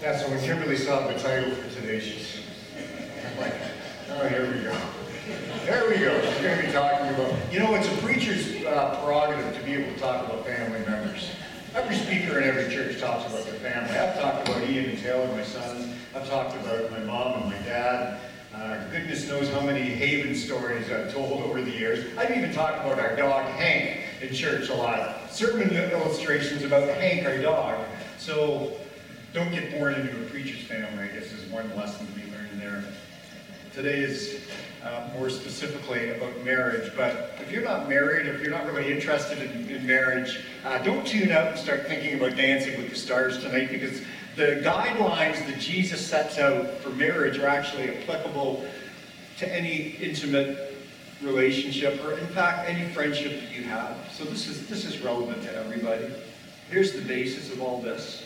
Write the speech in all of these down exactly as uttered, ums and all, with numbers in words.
Yeah, so when Kimberly saw the title for today, she's like, oh, here we go. There we go. She's going to be talking about, you know, it's a preacher's uh, prerogative to be able to talk about family members. Every speaker in every church talks about their family. I've talked about Ian and Taylor, my sons. I've talked about my mom and my dad. Uh, goodness knows how many Haven stories I've told over the years. I've even talked about our dog, Hank, in church a lot. Sermon illustrations about Hank, our dog. So don't get born into a preacher's family, I guess, is one lesson to be learned there. Today is uh, more specifically about marriage, but if you're not married, if you're not really interested in, in marriage, uh, don't tune out and start thinking about Dancing with the Stars tonight, because the guidelines that Jesus sets out for marriage are actually applicable to any intimate relationship, or in fact, any friendship that you have. So this is, this is relevant to everybody. Here's the basis of all this.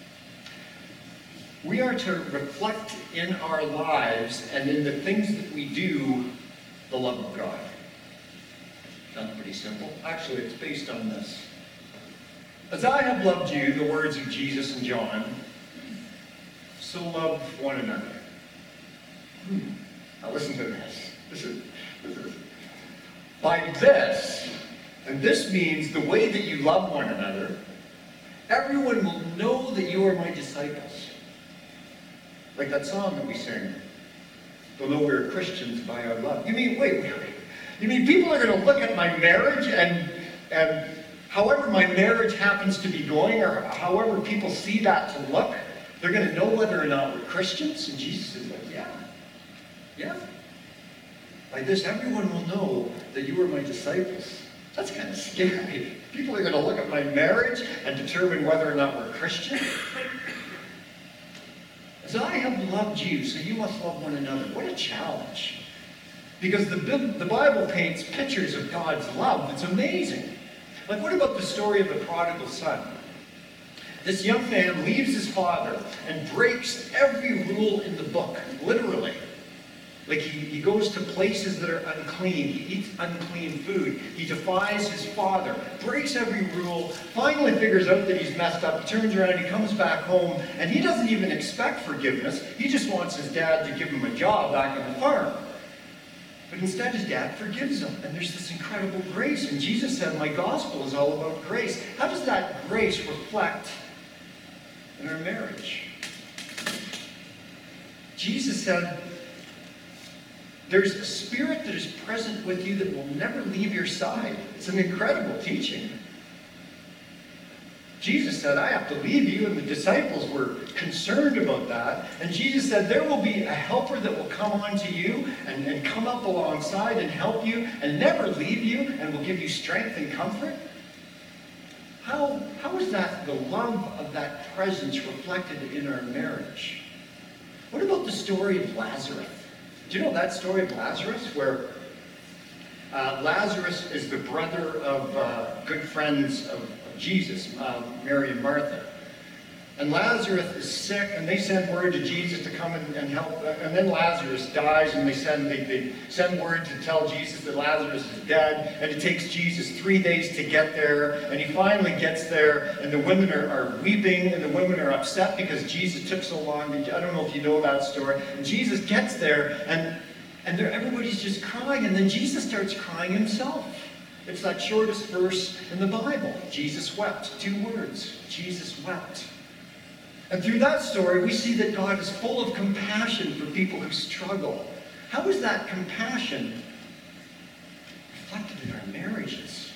We are to reflect in our lives and in the things that we do the love of God. Sounds pretty simple. Actually, it's based on this. As I have loved you, the words of Jesus and John, so love one another. Hmm. Now listen to this. This is, this is. By this, and this means the way that you love one another, everyone will know that you are my disciples. Like that song that we sing. They'll know we're Christians by our love. You mean, wait, wait, wait. You mean people are going to look at my marriage and, and however my marriage happens to be going, or however people see that to look, they're going to know whether or not we're Christians? And Jesus is like, yeah, yeah. By this, everyone will know that you are my disciples. That's kind of scary. People are going to look at my marriage and determine whether or not we're Christian. As I have loved you, so you must love one another. What a challenge. Because the, the Bible paints pictures of God's love that's amazing. Like, what about the story of the prodigal son? This young man leaves his father and breaks every rule in the book, literally. Like, he, he goes to places that are unclean. He eats unclean food. He defies his father, breaks every rule, finally figures out that he's messed up. He turns around, he comes back home, and he doesn't even expect forgiveness. He just wants his dad to give him a job back on the farm. But instead, his dad forgives him, and there's this incredible grace. And Jesus said, my gospel is all about grace. How does that grace reflect in our marriage? Jesus said, there's a spirit that is present with you that will never leave your side. It's an incredible teaching. Jesus said, I have to leave you, and the disciples were concerned about that. And Jesus said, there will be a helper that will come onto you and, and come up alongside and help you and never leave you and will give you strength and comfort. How, how is that the love of that presence reflected in our marriage? What about the story of Lazarus? Do you know that story of Lazarus, where uh, Lazarus is the brother of uh, good friends of, of Jesus, uh, Mary and Martha. And Lazarus is sick, and they send word to Jesus to come and, and help. And then Lazarus dies, and they send they, they send word to tell Jesus that Lazarus is dead. And it takes Jesus three days to get there. And he finally gets there, and the women are, are weeping, and the women are upset because Jesus took so long. I don't know if you know that story. And Jesus gets there, and and everybody's just crying, and then Jesus starts crying himself. It's that shortest verse in the Bible. Jesus wept. Two words. Jesus wept. And through that story, we see that God is full of compassion for people who struggle. How is that compassion reflected in our marriages?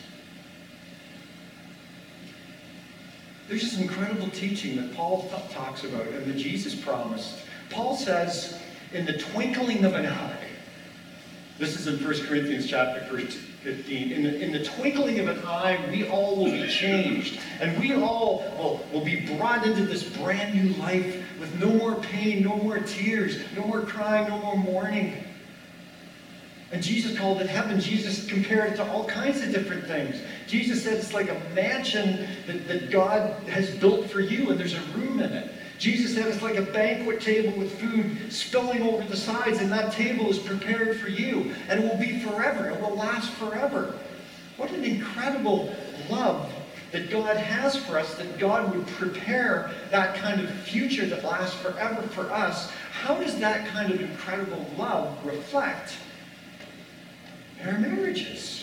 There's this incredible teaching that Paul th- talks about and that Jesus promised. Paul says, in the twinkling of an eye, this is in First Corinthians chapter fifteen. In the, in the twinkling of an eye, we all will be changed. And we all will, will be brought into this brand new life with no more pain, no more tears, no more crying, no more mourning. And Jesus called it heaven. Jesus compared it to all kinds of different things. Jesus said it's like a mansion that, that God has built for you, and there's a room in it. Jesus said it's like a banquet table with food spilling over the sides, and that table is prepared for you, and it will be forever. It will last forever. What an incredible love that God has for us, that God would prepare that kind of future that lasts forever for us, how does that kind of incredible love reflect in our marriages?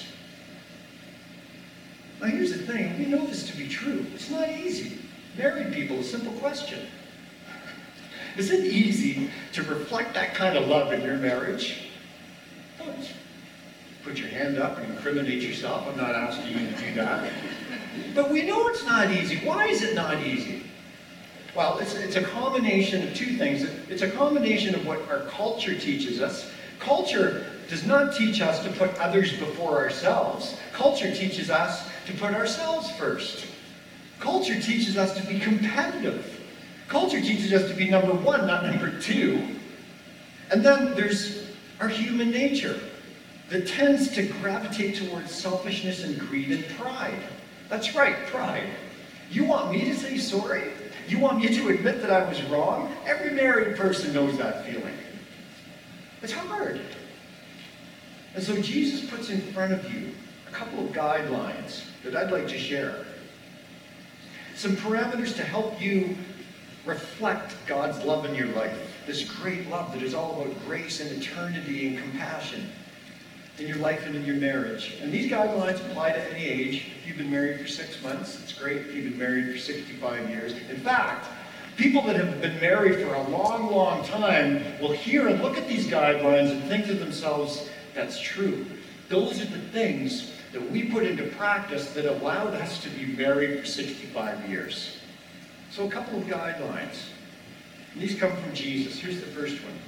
Now here's the thing, we know this to be true. It's not easy. Married people, a simple question. Is it easy to reflect that kind of love in your marriage? Don't put your hand up and incriminate yourself. I'm not asking you to do that. But we know it's not easy. Why is it not easy? Well, it's, it's a combination of two things. It's a combination of what our culture teaches us. Culture does not teach us to put others before ourselves. Culture teaches us to put ourselves first. Culture teaches us to be competitive. Culture teaches us to be number one, not number two. And then there's our human nature that tends to gravitate towards selfishness and greed and pride. That's right, pride. You want me to say sorry? You want me to admit that I was wrong? Every married person knows that feeling. It's hard. And so Jesus puts in front of you a couple of guidelines that I'd like to share. Some parameters to help you reflect God's love in your life. This great love that is all about grace and eternity and compassion in your life and in your marriage. And these guidelines apply to any age. If you've been married for six months, it's great. If you've been married for sixty-five years. In fact, people that have been married for a long, long time will hear and look at these guidelines and think to themselves, that's true. Those are the things that we put into practice that allowed us to be married for sixty-five years. So a couple of guidelines. And these come from Jesus. Here's the first one.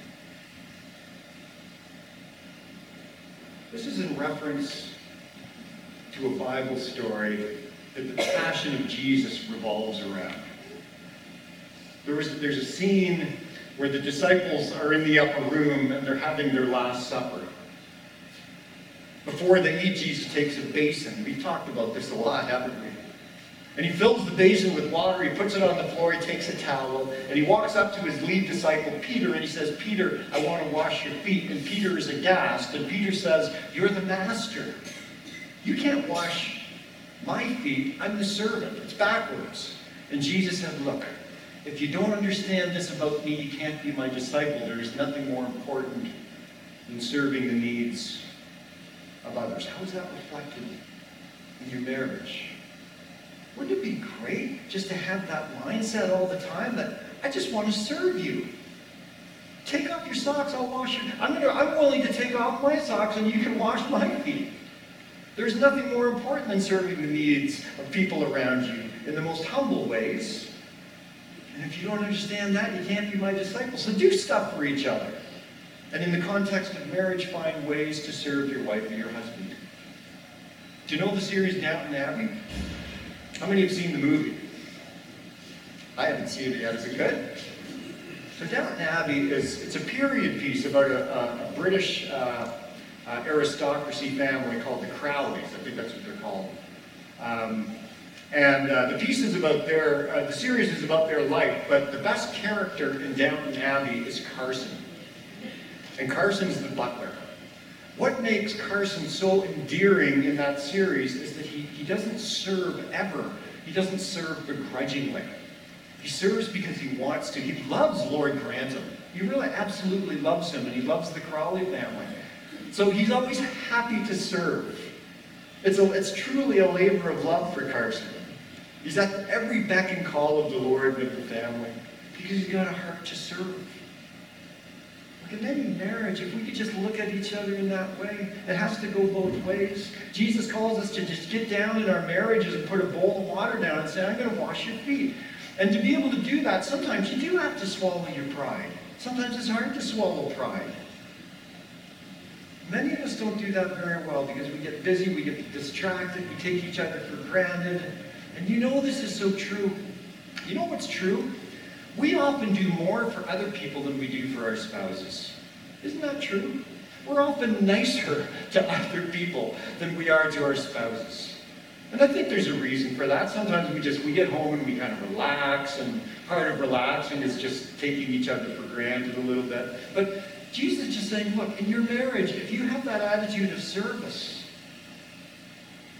This is in reference to a Bible story that the passion of Jesus revolves around. There was, there's a scene where the disciples are in the upper room and they're having their Last Supper. Before they eat, Jesus takes a basin. We've talked about this a lot, haven't we? And he fills the basin with water, he puts it on the floor, he takes a towel, and he walks up to his lead disciple, Peter, and he says, Peter, I want to wash your feet. And Peter is aghast, and Peter says, you're the master. You can't wash my feet, I'm the servant. It's backwards. And Jesus said, look, if you don't understand this about me, you can't be my disciple. There is nothing more important than serving the needs of others. How is that reflected in your marriage? Wouldn't it be great just to have that mindset all the time that I just want to serve you? Take off your socks, I'll wash your... I'm, gonna, I'm willing to take off my socks and you can wash my feet. There's nothing more important than serving the needs of people around you in the most humble ways. And if you don't understand that, you can't be my disciple. So do stuff for each other. And in the context of marriage, find ways to serve your wife or your husband. Do you know the series Downton Abbey? How many have seen the movie? I haven't seen it yet. Is it good? So Downton Abbey is it's a period piece about a, a, a British uh, uh, aristocracy family called the Crowleys. I think that's what they're called. Um, and uh, the piece is about their, uh, the series is about their life, but the best character in Downton Abbey is Carson. And Carson's the butler. What makes Carson so endearing in that series is that he, he doesn't serve ever. He doesn't serve begrudgingly. He serves because he wants to. He loves Lord Grantham. He really absolutely loves him, and he loves the Crawley family. So he's always happy to serve. It's, a, it's truly a labor of love for Carson. He's at every beck and call of the Lord and of the family because he's got a heart to serve. In any marriage, if we could just look at each other in that way, it has to go both ways. Jesus calls us to just get down in our marriages and put a bowl of water down and say, I'm going to wash your feet. And to be able to do that, sometimes you do have to swallow your pride. Sometimes it's hard to swallow pride. Many of us don't do that very well because we get busy, we get distracted, we take each other for granted. And you know this is so true. You know what's true? We often do more for other people than we do for our spouses. Isn't that true? We're often nicer to other people than we are to our spouses. And I think there's a reason for that. Sometimes we just, we get home and we kind of relax, and part of relaxing is just taking each other for granted a little bit. But Jesus is just saying, look, in your marriage, if you have that attitude of service,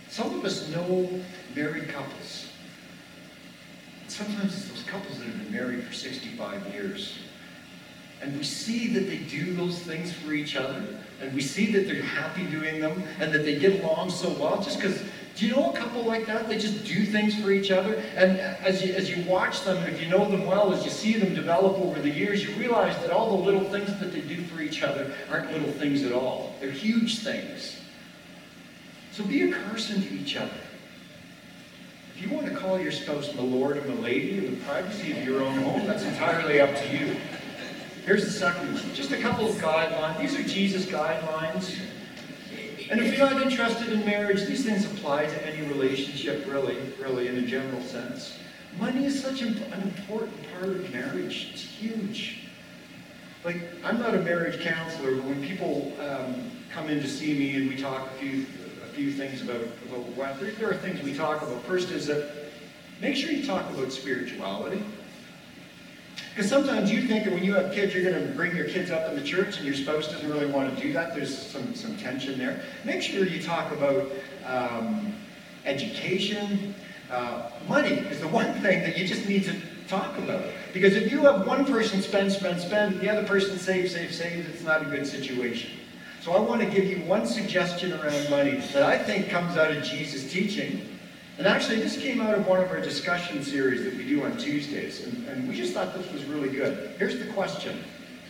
Some of us know married couples. Sometimes it's those couples that have been married for sixty-five years. And we see that they do those things for each other. And we see that they're happy doing them and that they get along so well just because, do you know a couple like that? They just do things for each other. And as you, as you watch them, if you know them well, as you see them develop over the years, you realize that all the little things that they do for each other aren't little things at all. They're huge things. So be a person to each other. If you want to call your spouse my lord or my lady in the privacy of your own home, that's entirely up to you. Here's the second one. Just a couple of guidelines. These are Jesus guidelines. And if you're not interested in marriage, these things apply to any relationship, really, really, in a general sense. Money is such an important part of marriage. It's huge. Like, I'm not a marriage counselor, but when people um, come in to see me and we talk a few, a few things about, about what, there, there are things we talk about. First is that make sure you talk about spirituality. Because sometimes you think that when you have kids, you're going to bring your kids up in the church and your spouse doesn't really want to do that. There's some, some tension there. Make sure you talk about um, education. Uh, money is the one thing that you just need to talk about. Because if you have one person spend, spend, spend, and the other person save, save, save, it's not a good situation. So I want to give you one suggestion around money that I think comes out of Jesus' teaching. And actually, this came out of one of our discussion series that we do on Tuesdays, and, and we just thought this was really good. Here's the question.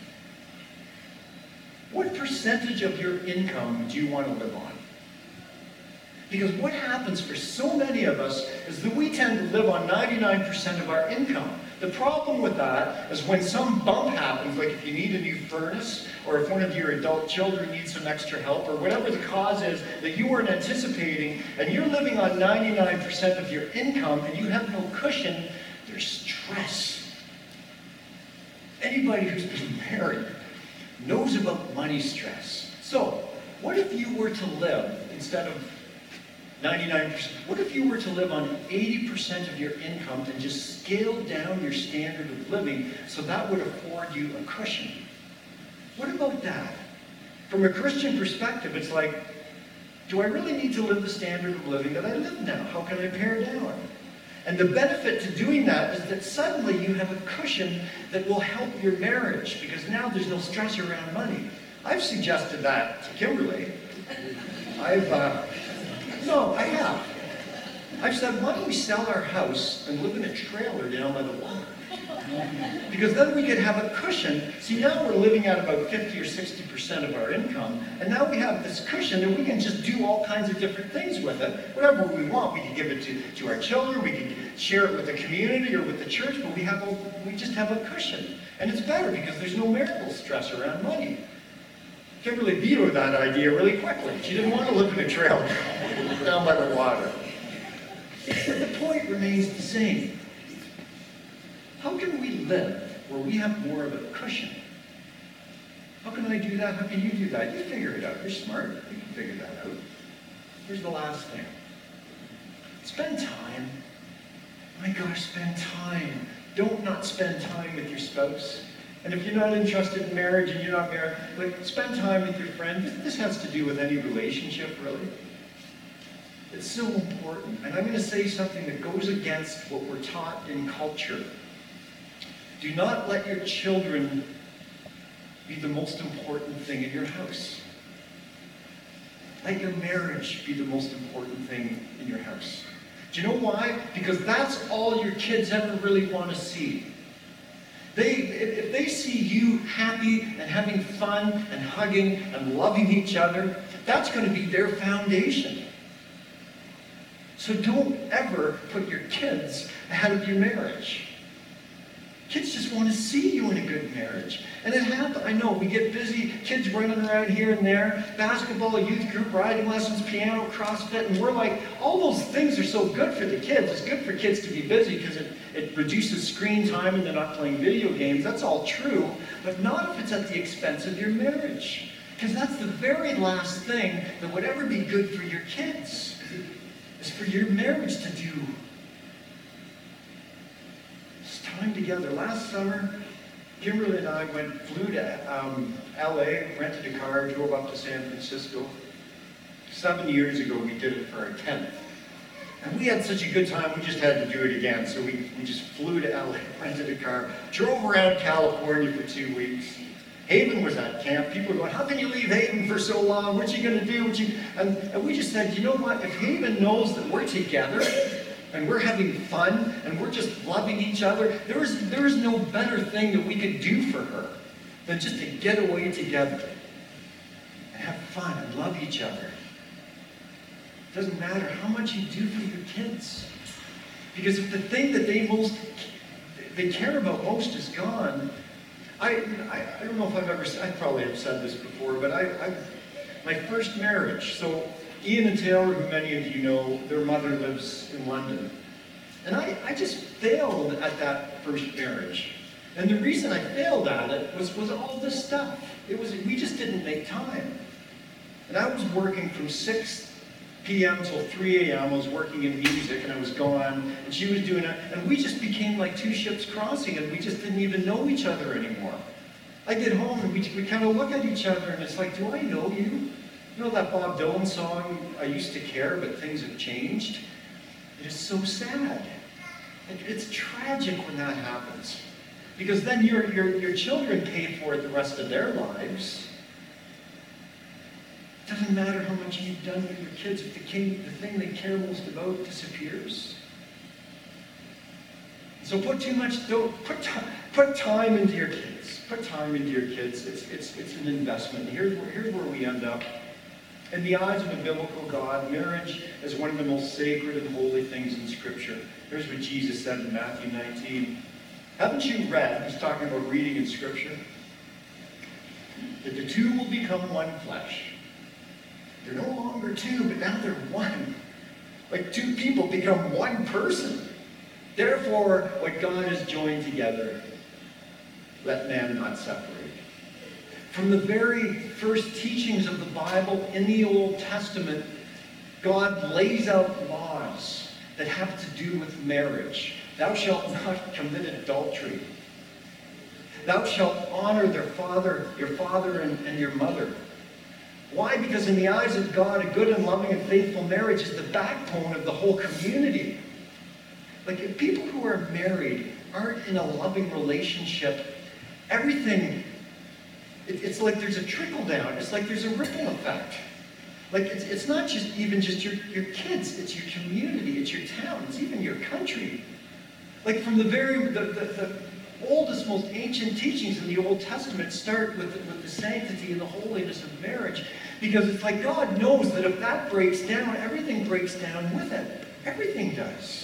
What percentage of your income do you want to live on? Because what happens for so many of us is that we tend to live on ninety-nine percent of our income. The problem with that is when some bump happens, like if you need a new furnace, or if one of your adult children needs some extra help, or whatever the cause is that you weren't anticipating, and you're living on ninety-nine percent of your income and you have no cushion, there's stress. Anybody who's been married knows about money stress. So, what if you were to live, instead of ninety-nine percent, what if you were to live on eighty percent of your income and just scale down your standard of living so that would afford you a cushion? What about that? From a Christian perspective, it's like, do I really need to live the standard of living that I live now? How can I pare down? And the benefit to doing that is that suddenly you have a cushion that will help your marriage, because now there's no stress around money. I've suggested that to Kimberly. I've, uh, no, I have. I've said, why don't we sell our house and live in a trailer down by the water? Because then we could have a cushion. See, now we're living at about fifty or sixty percent of our income, and now we have this cushion and we can just do all kinds of different things with it. Whatever we want, we can give it to, to our children, we can share it with the community or with the church, but we have a, we just have a cushion. And it's better because there's no marital stress around money. Kimberly vetoed that idea really quickly. She didn't want to live in a trailer down by the water. But the point remains the same. How can we live where we have more of a cushion? How can I do that? How can you do that? You figure it out. You're smart. You can figure that out. Here's the last thing. Spend time. My gosh, spend time. Don't not spend time with your spouse. And if you're not interested in marriage and you're not married, like, spend time with your friend. This has to do with any relationship, really. It's so important. And I'm going to say something that goes against what we're taught in culture. Do not let your children be the most important thing in your house. Let your marriage be the most important thing in your house. Do you know why? Because that's all your kids ever really want to see. They, if they see you happy and having fun and hugging and loving each other, that's going to be their foundation. So don't ever put your kids ahead of your marriage. Kids just want to see you in a good marriage. And it happens. I know, we get busy, kids running around here and there, basketball, youth group, riding lessons, piano, CrossFit, and we're like, all those things are so good for the kids. It's good for kids to be busy because it, it reduces screen time and they're not playing video games. That's all true, but not if it's at the expense of your marriage. Because that's the very last thing that would ever be good for your kids, is for your marriage to do. Time together. Last summer, Kimberly and I went, flew to um, L A, rented a car, drove up to San Francisco. seven years ago, we did it for our tenth. And we had such a good time, we just had to do it again. So we, we just flew to L A, rented a car, drove around California for two weeks. Haven was at camp. People were going, how can you leave Haven for so long? What you going to do? What you? And, and we just said, you know what? If Haven knows that we're together and we're having fun and we're just loving each other, there is, there is no better thing that we could do for her than just to get away together and have fun and love each other. It doesn't matter how much you do for your kids. Because if the thing that they most, they care about most is gone, I, I, I don't know if I've ever, I probably have said this before, but I, I, my first marriage, so Ian and Taylor, who many of you know, their mother lives in London. And I, I just failed at that first marriage. And the reason I failed at it was, was all this stuff. It was, we just didn't make time. And I was working from six p m till three a m I was working in music and I was gone and she was doing it, and we just became like two ships crossing and we just didn't even know each other anymore. I get home and we, we kind of look at each other and it's like, do I know you? You know that Bob Dylan song, I used to care but things have changed? It is so sad. It, it's tragic when that happens. Because then your, your, your children pay for it the rest of their lives. It doesn't matter how much you've done for your kids if the, king, the thing they care most about disappears. So put too much, don't, put, put time into your kids. Put time into your kids. It's, it's, it's an investment. Here's where, here's where we end up. In the eyes of a biblical God, marriage is one of the most sacred and holy things in Scripture. Here's what Jesus said in Matthew nineteen. Haven't you read, he's talking about reading in Scripture, that the two will become one flesh. They're no longer two, but now they're one. Like two people become one person. Therefore, what God has joined together, let man not separate. From the very first teachings of the Bible in the Old Testament, God lays out laws that have to do with marriage. Thou shalt not commit adultery. Thou shalt honor their father, your father and, and your mother. Why? Because in the eyes of God, a good and loving and faithful marriage is the backbone of the whole community. Like, if people who are married aren't in a loving relationship, everything, it, it's like there's a trickle down. It's like there's a ripple effect. Like, it's, it's not just even just your, your kids, it's your community, it's your town, it's even your country. Like, from the very, the, the, the oldest, most ancient teachings in the Old Testament start with the, with the sanctity and the holiness of marriage, because it's like God knows that if that breaks down, everything breaks down with it. Everything does.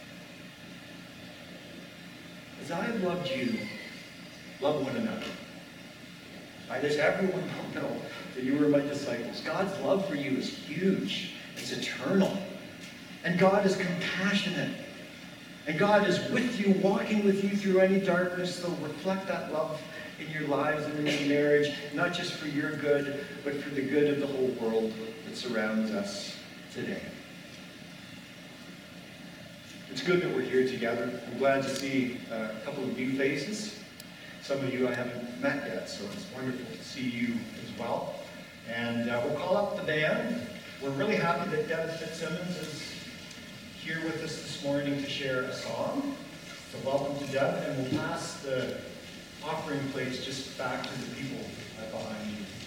As I have loved you, love one another. By this everyone will know that you are my disciples. God's love for you is huge. It's eternal. And God is compassionate. And God is with you, walking with you through any darkness. So reflect that love in your lives and in your marriage, not just for your good, but for the good of the whole world that surrounds us today. It's good that we're here together. I'm glad to see uh, a couple of new faces. Some of you I haven't met yet, so it's wonderful to see you as well. And uh, we'll call up the band. We're really happy that Deb Fitzsimmons is here with us this morning to share a song. So welcome to Deb, and we'll pass the offering plates just back to the people behind you.